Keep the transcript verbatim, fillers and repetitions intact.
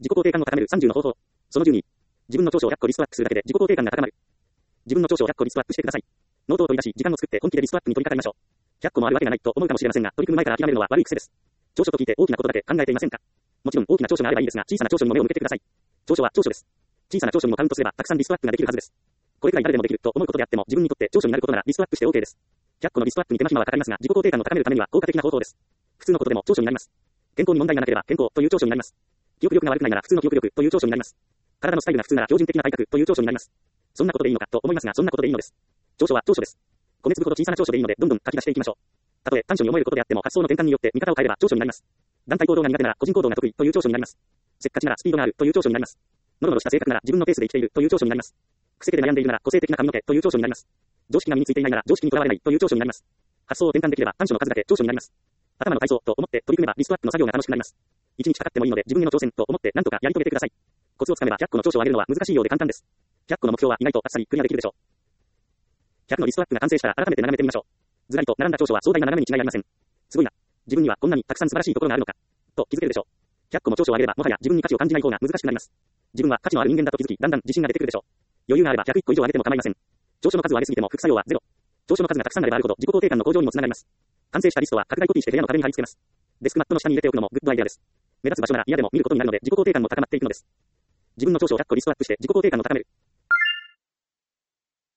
自己肯定感を高めるさんじゅうの方法。そのじゅうに。自分の長所をひゃっこリストアップするだけで自己肯定感が高まる。自分の長所をひゃっこリストアップしてください。ノートを取り出し、時間を作って本気でリストアップに取り掛かりましょう。ひゃっこもあるわけがないと思うかもしれませんが、取り組む前から諦めるのは悪い癖です。長所と聞いて大きなことだけ考えていませんか？もちろん大きな長所があればいいですが、小さな長所にも目を向けてください。長所は長所です。小さな長所にもカウントすれば、たくさんリストアップができるはずです。これくらい誰でもできると思うことであっても、自分にとって長所になることならリストアップして OK です。ひゃっこのリストアップに手間暇はかかりますが、自己肯定感を高めるためには効果的な方法です。普通のことでも長所になります。健康に問題がなければ健康という長所になります。記憶力が悪くないなら普通の記憶力という長所になります。体のスタイルが普通なら標準的な体格という長所になります。そんなことでいいのかと思いますが、そんなことでいいのです。長所は長所です。米粒ほど小さな長所でいいので、どんどん書き出していきましょう。たとえ短所に思えることであっても、発想の転換によって見方を変えれば長所になります。団体行動が苦手なら個人行動が得意という長所になります。せっかちならスピードがあるという長所になります。ノロノロした性格なら自分のペースで生きているという長所になります。癖で悩んでいるなら個性的な髪の毛という長所になります。常識が身についていないなら常識にとらわれないという長所になります。発想を転換できれば短所の数だけ長所になります。頭の体操と思って取り組めばリストアップの作業が楽しくなります。一日かかってもいいので自分への挑戦と思って何とかやり遂げてください。コツをつかめばひゃっこの長所を上げるのは難しいようで簡単です。ひゃっこの目標は意外とあっさりクリアできるでしょう。ひゃくのリストアップが完成したら改めて眺めてみましょう。ずらりと並んだ長所は壮大な眺めに違いありません。すごいな。自分にはこんなにたくさん素晴らしいところがあるのか。と気づけるでしょう。ひゃっこも長所を上げればもはや自分に価値を感じない方が難しくなります。自分は価値のある人間だと気づき、だんだん自信が出てくるでしょう。余裕があればひゃくいっこ以上上げても構いません。長所の数を上げすぎても副作用はゼロ。長所の数がたくさんあればあるほど自己肯定感の向上にもつながります。完成したリストは拡大コピーして部屋の壁に貼り付けます。デスクマットの下に入れておくのもグッドアイデアです。目立つ場所なら嫌でも見ることになるので自己肯定感も高まっていくのです。自分の長所をひゃっこリストアップして自己肯定感を高める。